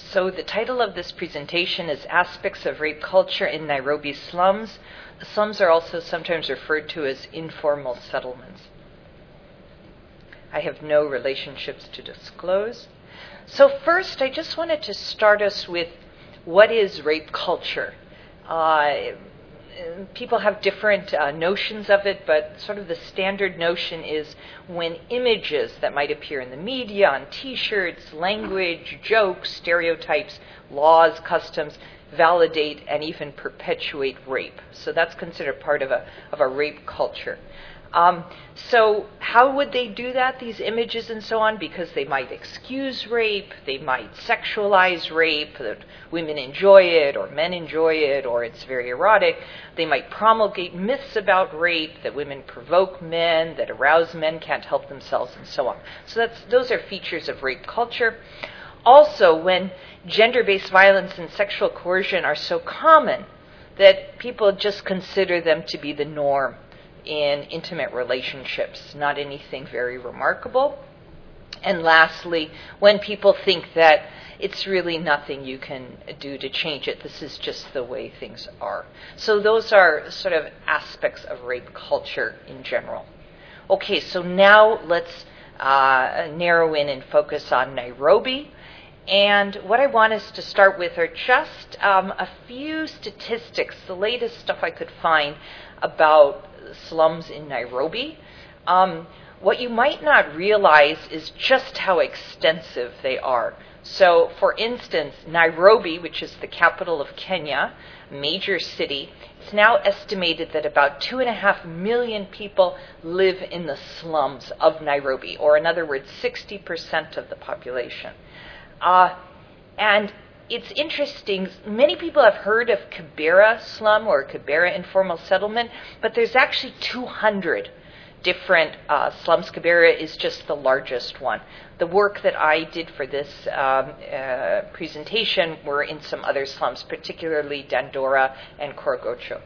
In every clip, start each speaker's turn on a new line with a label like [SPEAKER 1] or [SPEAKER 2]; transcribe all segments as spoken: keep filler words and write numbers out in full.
[SPEAKER 1] So the title of this presentation is Aspects of Rape Culture in Nairobi Slums. The slums are also sometimes referred to as informal settlements. I have no relationships to disclose. So first, I just wanted to start us with what is rape culture. Uh, people have different uh, notions of it, but sort of the standard notion is when images that might appear in the media, on T-shirts, language, jokes, stereotypes, laws, customs, validate and even perpetuate rape. So that's considered part of a of a rape culture. Um, so how would they do that, these images and so on? Because they might excuse rape, they might sexualize rape, that women enjoy it or men enjoy it or it's very erotic. They might promulgate myths about rape, that women provoke men, that aroused men can't help themselves and so on. So that's those are features of rape culture. Also, when gender-based violence and sexual coercion are so common that people just consider them to be the norm in intimate relationships, not anything very remarkable. And lastly, when people think that it's really nothing you can do to change it, this is just the way things are. So those are sort of aspects of rape culture in general. Okay, so now let's uh, narrow in and focus on Nairobi. And what I want us to start with are just um, a few statistics, the latest stuff I could find about slums in Nairobi. Um, what you might not realize is just how extensive they are. So, for instance, Nairobi, which is the capital of Kenya, major city, it's now estimated that about two and a half million people live in the slums of Nairobi, or in other words, sixty percent of the population. Uh, and it's interesting, many people have heard of Kibera slum or Kibera informal settlement, but there's actually two hundred different uh, slums. Kibera is just the largest one. The work that I did for this um, uh, presentation were in some other slums, particularly Dandora and Korogocho.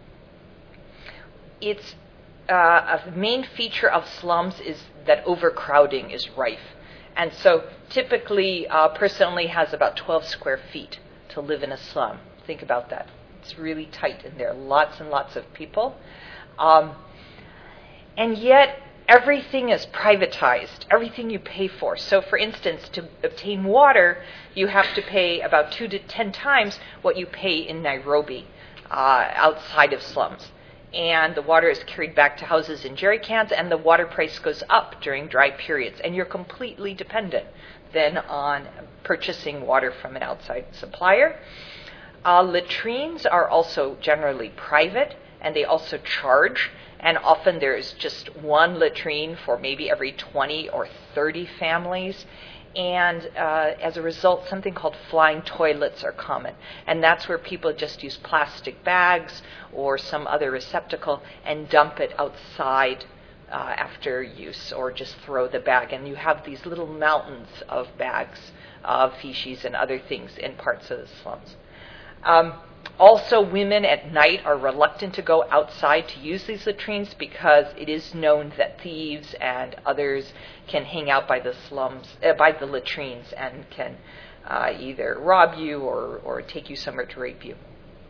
[SPEAKER 1] It's uh, a main feature of slums is that overcrowding is rife. And so typically a person only has about twelve square feet to live in a slum. Think about that. It's really tight in there, lots and lots of people. Um, and yet everything is privatized, everything you pay for. So for instance, to obtain water, you have to pay about two to ten times what you pay in Nairobi uh, outside of slums. And the water is carried back to houses in jerry cans, and the water price goes up during dry periods. And you're completely dependent then on purchasing water from an outside supplier. Uh, latrines are also generally private, and they also charge. And often there's just one latrine for maybe every twenty or thirty families. And uh, as a result, something called flying toilets are common. And that's where people just use plastic bags or some other receptacle and dump it outside uh, after use, or just throw the bag. And you have these little mountains of bags of feces and other things in parts of the slums. Um, Also, women at night are reluctant to go outside to use these latrines because it is known that thieves and others can hang out by the slums, uh, by the latrines, and can uh, either rob you or, or take you somewhere to rape you.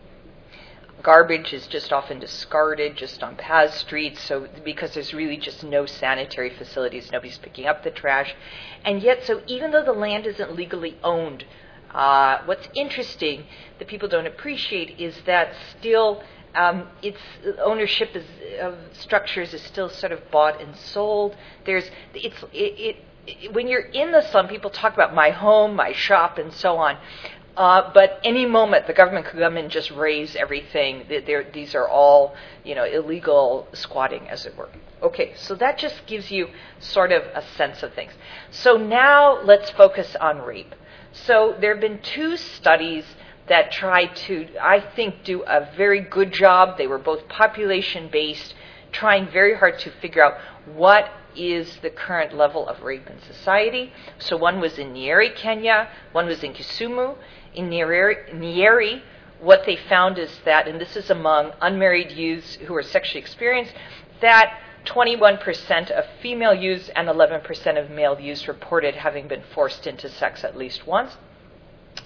[SPEAKER 1] Garbage is just often discarded just on paths, streets, so because there's really just no sanitary facilities, nobody's picking up the trash. And yet, so even though the land isn't legally owned, Uh, what's interesting that people don't appreciate is that still um, its ownership is, of structures is still sort of bought and sold. There's it's it, it, it when you're in the slum, people talk about my home, my shop, and so on. Uh, but any moment the government could come and just raise everything. They're, these are all, you know, illegal squatting, as it were. Okay, so that just gives you sort of a sense of things. So now let's focus on rape. So there have been two studies that tried to, I think, do a very good job. They were both population-based, trying very hard to figure out what is the current level of rape in society. So one was in Nyeri, Kenya. One was in Kisumu. In Nyeri, Nyeri, what they found is that, and this is among unmarried youths who are sexually experienced, that twenty-one percent of female youths and eleven percent of male youths reported having been forced into sex at least once.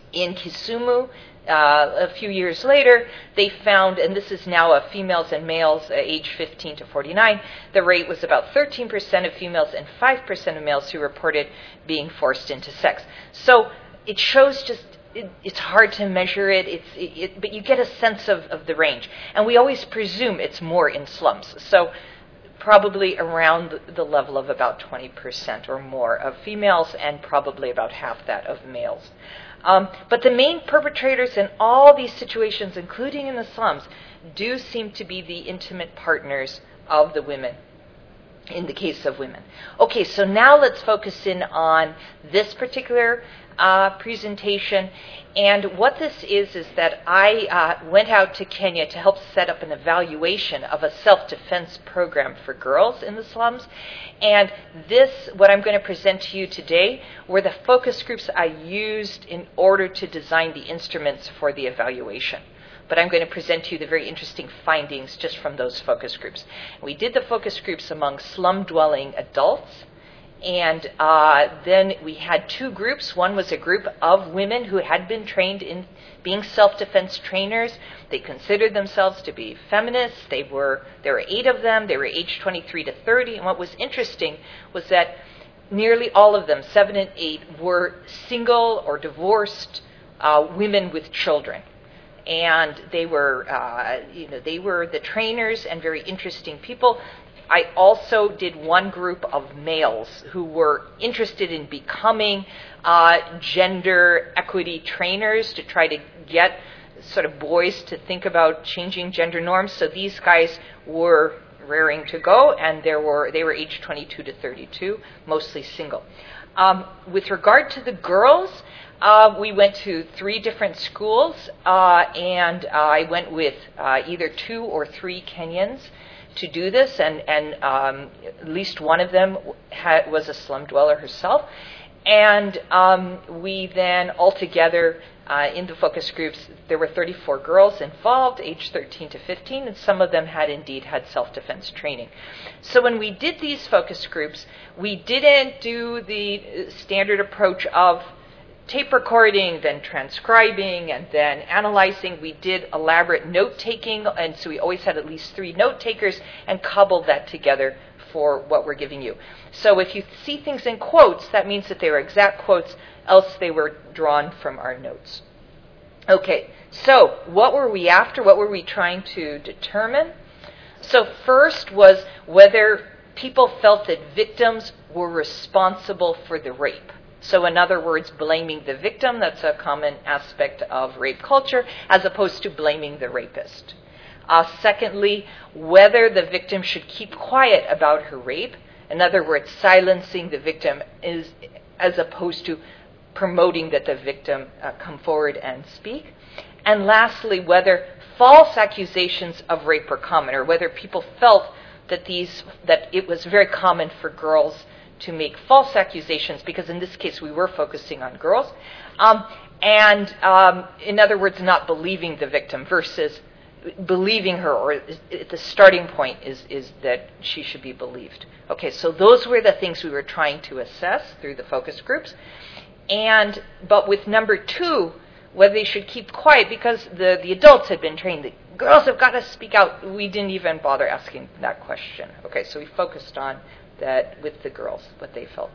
[SPEAKER 1] In Kisumu, uh, a few years later, they found, and this is now of females and males uh, age fifteen to forty-nine, the rate was about thirteen percent of females and five percent of males who reported being forced into sex. So it shows just, it, it's hard to measure it, it's, it, it, but you get a sense of, of the range. And we always presume it's more in slums. So probably around the level of about twenty percent or more of females and probably about half that of males. Um, but the main perpetrators in all these situations, including in the slums, do seem to be the intimate partners of the women, in the case of women. Okay, so now let's focus in on this particular uh, presentation. And what this is, is that I uh, went out to Kenya to help set up an evaluation of a self-defense program for girls in the slums. And this, what I'm going to present to you today, were the focus groups I used in order to design the instruments for the evaluation. But I'm going to present to you the very interesting findings just from those focus groups. We did the focus groups among slum-dwelling adults, and uh, then we had two groups. One was a group of women who had been trained in being self-defense trainers. They considered themselves to be feminists. They were, there were eight of them. They were aged twenty-three to thirty. And what was interesting was that nearly all of them, seven and eight, were single or divorced uh, women with children. And they were, uh, you know, they were the trainers and very interesting people. I also did one group of males who were interested in becoming uh, gender equity trainers to try to get sort of boys to think about changing gender norms. So these guys were raring to go, and there were they were aged twenty-two to thirty-two, mostly single. Um, with regard to the girls, Uh, we went to three different schools, uh, and uh, I went with uh, either two or three Kenyans to do this, and, and um, at least one of them had, was a slum dweller herself. And um, we then altogether, uh, in the focus groups, there were thirty-four girls involved, aged thirteen to fifteen, and some of them had indeed had self-defense training. So when we did these focus groups, we didn't do the standard approach of tape recording, then transcribing, and then analyzing. We did elaborate note-taking, and so we always had at least three note-takers and cobbled that together for what we're giving you. So if you see things in quotes, that means that they were exact quotes, else they were drawn from our notes. Okay, so what were we after? What were we trying to determine? So first was whether people felt that victims were responsible for the rape. So in other words, blaming the victim, that's a common aspect of rape culture, as opposed to blaming the rapist. Uh, secondly, whether the victim should keep quiet about her rape. In other words, silencing the victim is, as opposed to promoting that the victim uh, come forward and speak. And lastly, whether false accusations of rape were common, or whether people felt that these that it was very common for girls to make false accusations, because in this case we were focusing on girls, um, and um, in other words, not believing the victim versus believing her, or the starting point is, is that she should be believed. Okay, so those were the things we were trying to assess through the focus groups. And but with number two, whether they should keep quiet, because the, the adults had been trained, the girls have got to speak out, we didn't even bother asking that question. Okay, so we focused on that with the girls, what they felt.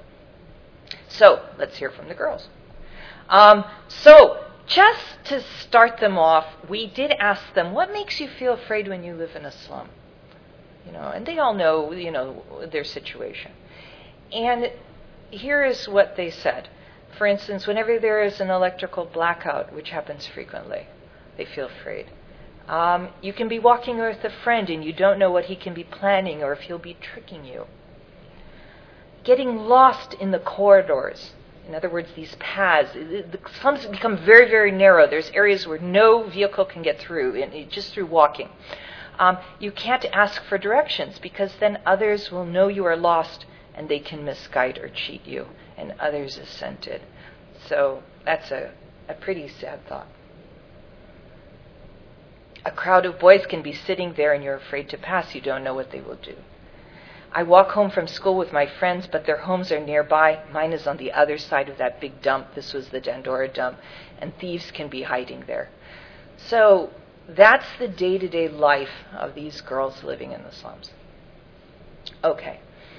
[SPEAKER 1] So let's hear from the girls. Um, so just to start them off, we did ask them, what makes you feel afraid when you live in a slum? You know, and they all know, you know, their situation. And here is what they said. For instance, whenever there is an electrical blackout, which happens frequently, they feel afraid. Um, you can be walking with a friend and you don't know what he can be planning or if he'll be tricking you. Getting lost in the corridors. In other words, these paths. The slums become very, very narrow. There's areas where no vehicle can get through, and just through walking. Um, you can't ask for directions, because then others will know you are lost and they can misguide or cheat you, and others assented. So that's a, a pretty sad thought. A crowd of boys can be sitting there and you're afraid to pass. You don't know what they will do. I walk home from school with my friends, but their homes are nearby. Mine is on the other side of that big dump. This was the Dandora dump, and thieves can be hiding there. So that's the day-to-day life of these girls living in the slums. Okay.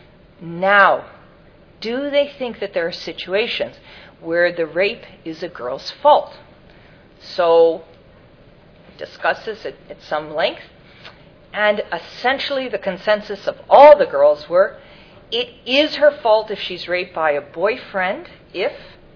[SPEAKER 1] Now, do they think that there are situations where the rape is a girl's fault? So, discuss this at, at some length. And essentially the consensus of all the girls were, it is her fault if she's raped by a boyfriend, if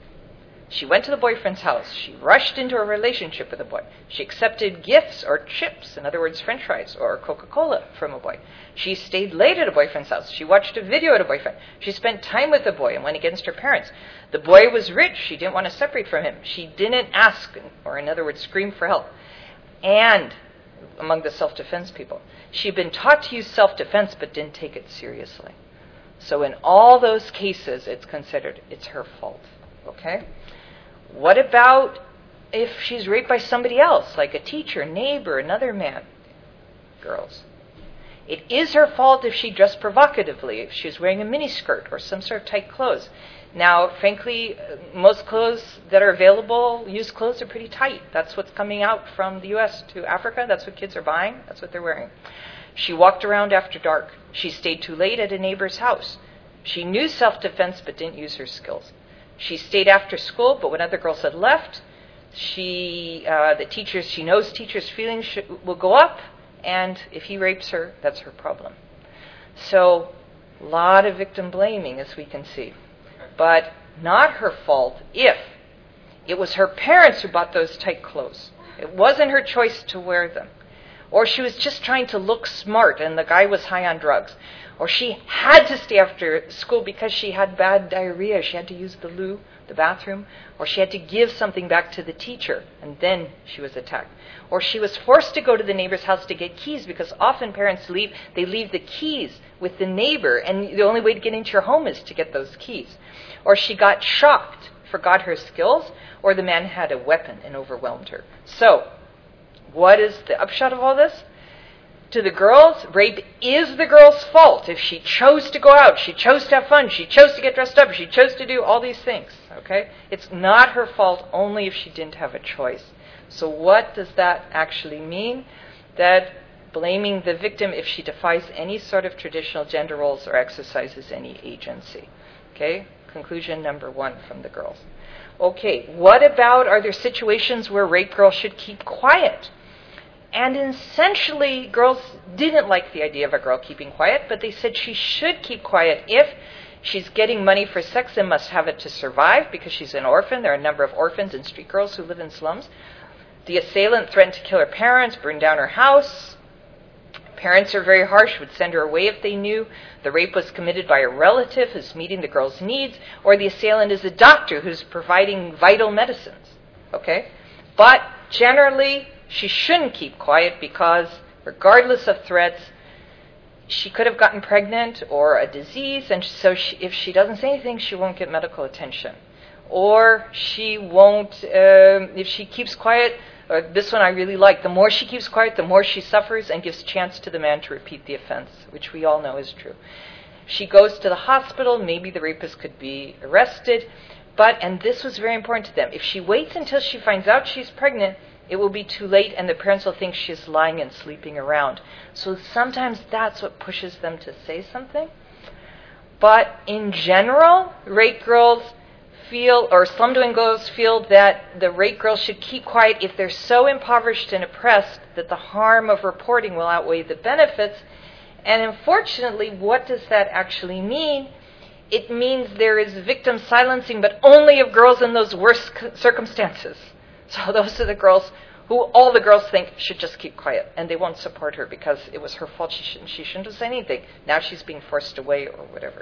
[SPEAKER 1] she went to the boyfriend's house, she rushed into a relationship with a boy, she accepted gifts or chips, in other words, French fries, or Coca-Cola from a boy. She stayed late at a boyfriend's house, she watched a video at a boyfriend, she spent time with the boy and went against her parents. The boy was rich, she didn't want to separate from him. She didn't ask, or in other words, scream for help. And among the self-defense people, she'd been taught to use self-defense but didn't take it seriously. So in all those cases, it's considered it's her fault. Okay? What about if she's raped by somebody else, like a teacher, neighbor, another man? Girls. It is her fault if she dressed provocatively, if she's wearing a miniskirt or some sort of tight clothes. Now, frankly, most clothes that are available, used clothes, are pretty tight. That's what's coming out from the U S to Africa. That's what kids are buying. That's what they're wearing. She walked around after dark. She stayed too late at a neighbor's house. She knew self-defense but didn't use her skills. She stayed after school, but when other girls had left, she, uh, the teachers, she knows teachers' feelings should, will go up, and if he rapes her, that's her problem. So, a lot of victim blaming, as we can see. But not her fault if it was her parents who bought those tight clothes. It wasn't her choice to wear them. Or she was just trying to look smart and the guy was high on drugs. Or she had to stay after school because she had bad diarrhea. She had to use the loo, the bathroom. Or she had to give something back to the teacher, and then she was attacked. Or she was forced to go to the neighbor's house to get keys, because often parents leave, they leave the keys with the neighbor, and the only way to get into your home is to get those keys. Or she got shocked, forgot her skills, or the man had a weapon and overwhelmed her. So, what is the upshot of all this? To the girls, rape is the girl's fault. If she chose to go out, she chose to have fun, she chose to get dressed up, she chose to do all these things, okay? It's not her fault only if she didn't have a choice. So what does that actually mean? That blaming the victim if she defies any sort of traditional gender roles or exercises any agency. Okay? Conclusion number one from the girls. Okay, what about, are there situations where rape girls should keep quiet? And essentially, girls didn't like the idea of a girl keeping quiet, but they said she should keep quiet if she's getting money for sex and must have it to survive because she's an orphan. There are a number of orphans and street girls who live in slums. The assailant threatened to kill her parents, burn down her house. Parents are very harsh, would send her away if they knew the rape was committed by a relative who's meeting the girl's needs, or the assailant is a doctor who's providing vital medicines. Okay? But generally, she shouldn't keep quiet because, regardless of threats, she could have gotten pregnant or a disease, and so she, if she doesn't say anything, she won't get medical attention. Or she won't, um, if she keeps quiet, or this one I really like, the more she keeps quiet, the more she suffers and gives chance to the man to repeat the offense, which we all know is true. She goes to the hospital, maybe the rapist could be arrested, but, and this was very important to them, if she waits until she finds out she's pregnant, it will be too late and the parents will think she's lying and sleeping around. So sometimes that's what pushes them to say something. But in general, rape girls feel, or slum-dwelling girls feel that the rape girls should keep quiet if they're so impoverished and oppressed that the harm of reporting will outweigh the benefits. And unfortunately, what does that actually mean? It means there is victim silencing, but only of girls in those worst circumstances. So those are the girls who all the girls think should just keep quiet, and they won't support her because it was her fault. She shouldn't, she shouldn't have said anything. Now she's being forced away or whatever.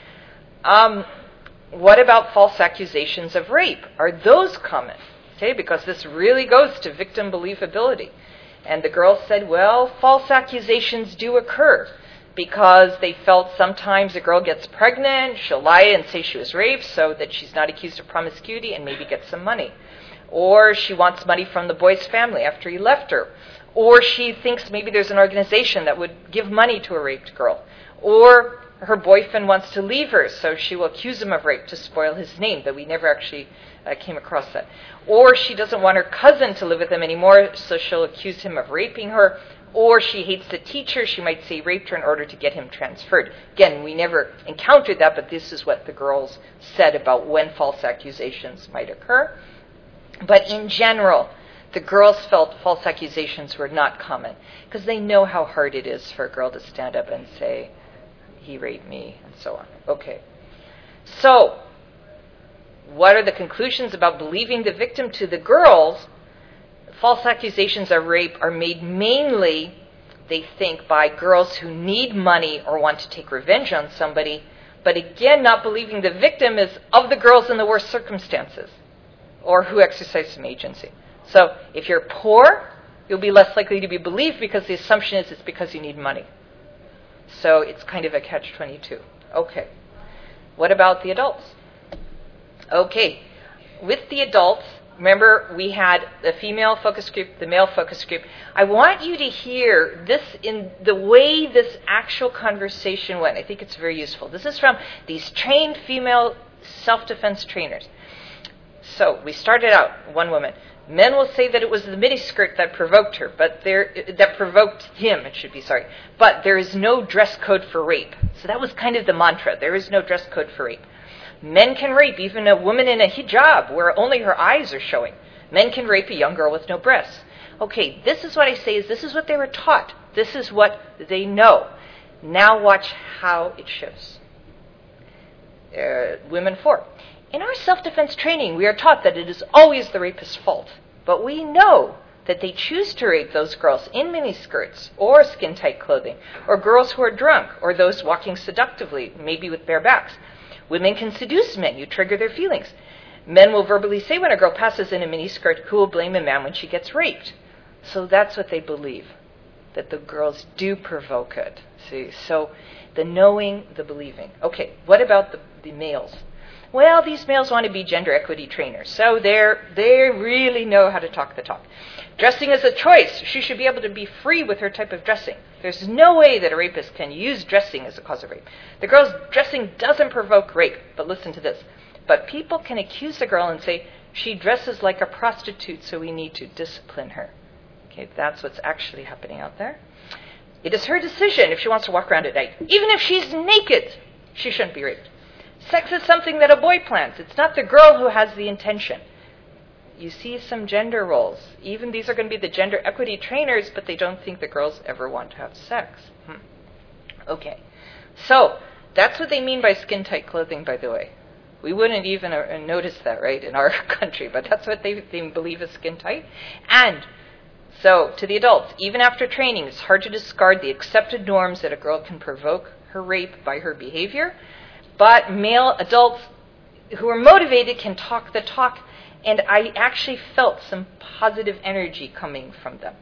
[SPEAKER 1] Um, what about false accusations of rape? Are those common? Okay, because this really goes to victim believability. And the girls said, well, false accusations do occur because they felt sometimes a girl gets pregnant, she'll lie and say she was raped so that she's not accused of promiscuity and maybe get some money. Or she wants money from the boy's family after he left her. Or she thinks maybe there's an organization that would give money to a raped girl. Or her boyfriend wants to leave her, so she will accuse him of rape to spoil his name, though we never actually uh, came across that. Or she doesn't want her cousin to live with them anymore, so she'll accuse him of raping her. Or she hates the teacher, she might say raped her in order to get him transferred. Again, we never encountered that, but this is what the girls said about when false accusations might occur. But in general, the girls felt false accusations were not common, because they know how hard it is for a girl to stand up and say, he raped me, and so on. Okay. So, what are the conclusions about believing the victim to the girls? False accusations of rape are made mainly, they think, by girls who need money or want to take revenge on somebody. But again, not believing the victim is of the girls in the worst circumstances, or who exercise some agency. So if you're poor, you'll be less likely to be believed because the assumption is it's because you need money. So it's kind of a catch twenty-two. Okay. What about the adults? Okay. With the adults, remember we had the female focus group, the male focus group. I want you to hear this in the way this actual conversation went. I think it's very useful. This is from these trained female self-defense trainers. So we started out, one woman. Men will say that it was the miniskirt that provoked her, but there that provoked him, it should be, sorry. But there is no dress code for rape. So that was kind of the mantra. There is no dress code for rape. Men can rape even a woman in a hijab where only her eyes are showing. Men can rape a young girl with no breasts. Okay, this is what I say is this is what they were taught. This is what they know. Now watch how it shifts. Uh, women four. In our self-defense training, we are taught that it is always the rapist's fault. But we know that they choose to rape those girls in miniskirts or skin-tight clothing, or girls who are drunk, or those walking seductively, maybe with bare backs. Women can seduce men. You trigger their feelings. Men will verbally say when a girl passes in a miniskirt, who will blame a man when she gets raped? So that's what they believe, that the girls do provoke it. See, so the knowing, the believing. Okay, what about the, the males? Well, these males want to be gender equity trainers, so they're, they really know how to talk the talk. Dressing is a choice. She should be able to be free with her type of dressing. There's no way that a rapist can use dressing as a cause of rape. The girl's dressing doesn't provoke rape, but listen to this. But people can accuse the girl and say, she dresses like a prostitute, so we need to discipline her. Okay, that's what's actually happening out there. It is her decision if she wants to walk around at night. Even if she's naked, she shouldn't be raped. Sex is something that a boy plans. It's not the girl who has the intention. You see some gender roles. Even these are going to be the gender equity trainers, but they don't think the girls ever want to have sex. Hmm. Okay. So, that's what they mean by skin-tight clothing, by the way. We wouldn't even uh, notice that, right, in our country, but that's what they, they believe is skin-tight. And so, to the adults, even after training, it's hard to discard the accepted norms that a girl can provoke her rape by her behavior. But male adults who are motivated can talk the talk, and I actually felt some positive energy coming from them.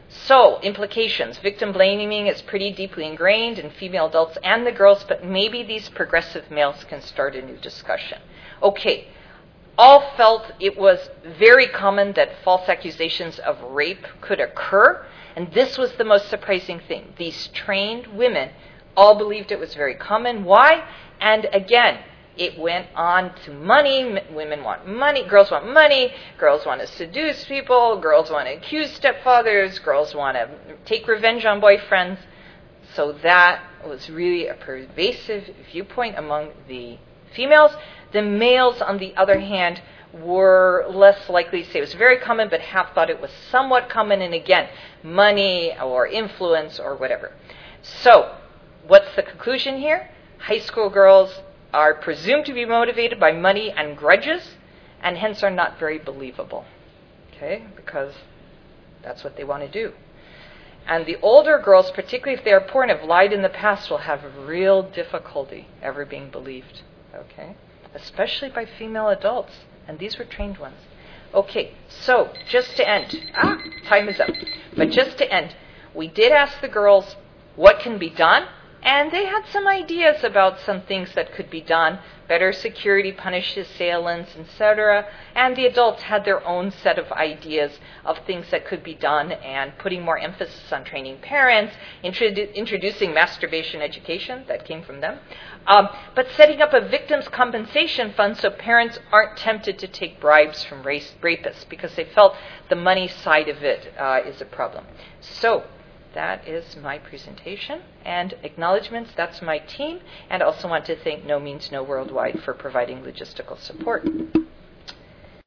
[SPEAKER 1] So, implications. Victim blaming is pretty deeply ingrained in female adults and the girls, but maybe these progressive males can start a new discussion. Okay, all felt it was very common that false accusations of rape could occur, and this was the most surprising thing. These trained women all believed it was very common. Why? And again, it went on to money. M- women want money. Girls want money. Girls want to seduce people. Girls want to accuse stepfathers. Girls want to take revenge on boyfriends. So that was really a pervasive viewpoint among the females. The males, on the other hand, were less likely to say it was very common, but half thought it was somewhat common. And again, money or influence or whatever. So, what's the conclusion here? High school girls are presumed to be motivated by money and grudges, and hence are not very believable, okay, because that's what they want to do. And the older girls, particularly if they are poor and have lied in the past, will have real difficulty ever being believed, okay, especially by female adults, and these were trained ones. Okay, so just to end, ah, time is up, but just to end, we did ask the girls what can be done. And they had some ideas about some things that could be done, better security, punish assailants, et cetera. And the adults had their own set of ideas of things that could be done, and putting more emphasis on training parents, introdu- introducing masturbation education, that came from them, um, but setting up a victims' compensation fund so parents aren't tempted to take bribes from race, rapists, because they felt the money side of it uh, is a problem. So that is my presentation and acknowledgments. That's my team, and also want to thank No Means No Worldwide for providing logistical support.